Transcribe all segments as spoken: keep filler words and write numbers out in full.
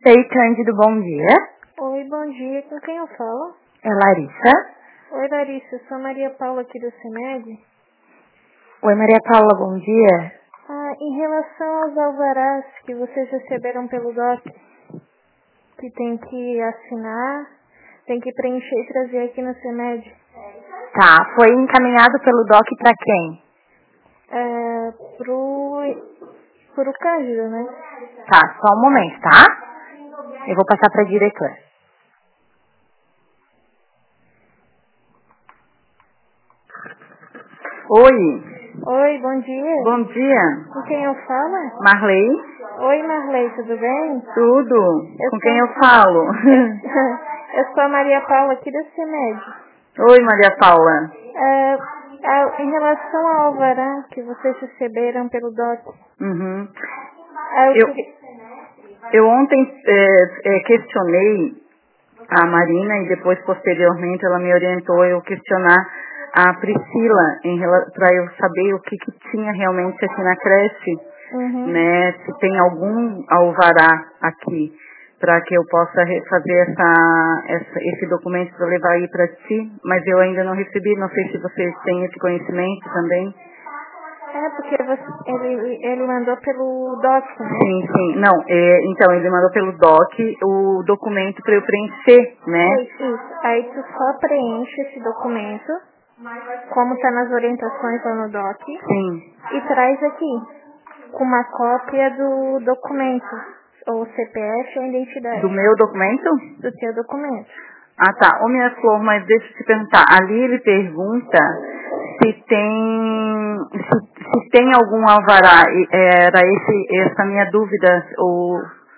Ei, Cândido, bom dia. Oi, bom dia. Com quem eu falo? É Larissa. Oi, Larissa. Eu sou a Maria Paula aqui do CEMED. Oi, Maria Paula, bom dia. Ah, em relação aos alvarás que vocês receberam pelo D O C, que tem que assinar, tem que preencher e trazer aqui no CEMED. Tá, foi encaminhado pelo D O C para quem? É, pro, pro Cândido, né? Tá, só um momento, tá? Eu vou passar para a diretora. Oi. Oi, bom dia. Bom dia. Com quem eu falo? Marley? Oi, Marley, tudo bem? Tudo. Eu Com sou... quem eu falo? Eu sou a Maria Paula aqui do CEMED. Oi, Maria Paula. É, é, em relação ao alvará que vocês receberam pelo D O C, Uhum. é, eu, Eu, queria- eu ontem é, é, questionei a Marina e depois, posteriormente, ela me orientou eu questionar a Priscila para eu saber o que, que tinha realmente aqui na creche, Uhum. né? Se tem algum alvará aqui para que eu possa re- fazer essa, essa, esse documento para levar aí para ti, mas eu ainda não recebi, não sei se vocês têm esse conhecimento também. É, porque você, ele, ele mandou pelo D O C, né? Sim, sim. Não, é, então, ele mandou pelo D O C o documento para eu preencher, né? Isso, isso. Aí tu só preenche esse documento, como está nas orientações lá no D O C, Sim. e traz aqui, com uma cópia do documento, ou C P F ou identidade, Do meu documento? do teu documento. Ah, tá. Ô, minha flor, mas deixa eu te perguntar. Ali ele pergunta se tem, se, se tem algum alvará. E era esse, essa minha dúvida, ou,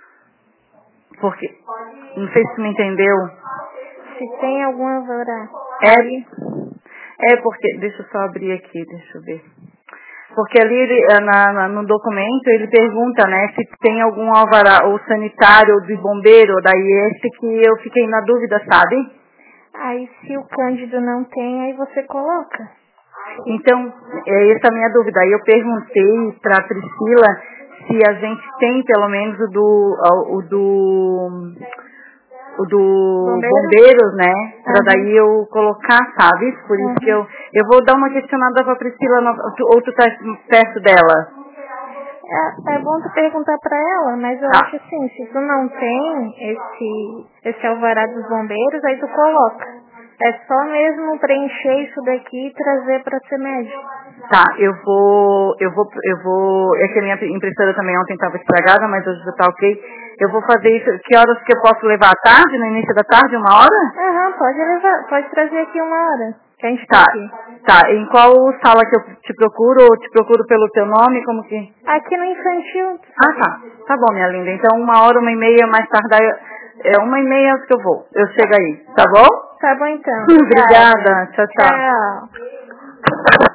porque, não sei se tu me entendeu. Se tem algum alvará. É, Aí, é porque, deixa eu só abrir aqui, deixa eu ver. Porque ali ele, eh, na, na- no documento ele pergunta, né, se tem algum alvará, ou sanitário, ou de bombeiro, daí esse que eu fiquei na dúvida, sabe? aí se o Cândido não tem, aí você coloca. Então, é essa a minha dúvida. Aí eu perguntei para a Priscila se a gente tem pelo menos o do, o do, o do Bombeiro? bombeiros, né? Para Aham. daí eu colocar, sabe? Por isso que Uhum. eu, eu vou dar uma questionada para a Priscila, no- tu- ou tu tá perto dela. É, é bom tu perguntar pra ela, mas eu Tá. acho assim, se tu não tem esse, esse alvará dos bombeiros, aí tu coloca. É só mesmo preencher isso daqui e trazer pra CEMED. Tá, eu vou, eu vou, eu vou, é que a minha impressora também ontem estava estragada, mas hoje já tá ok. Eu vou fazer isso, que horas que eu posso levar à tarde, no início da tarde, uma hora? Aham, pode levar, pode trazer aqui uma hora, que a gente tá Tá, aqui. tá, em qual sala que eu te procuro, ou te procuro pelo teu nome, como que? Aqui no infantil. Ah, tá, tá bom, minha linda, então uma hora, uma e meia mais tarde, é uma e meia que eu vou, eu chego aí, tá bom? Tá bom então. Obrigada, tchau, tchau. Tchau.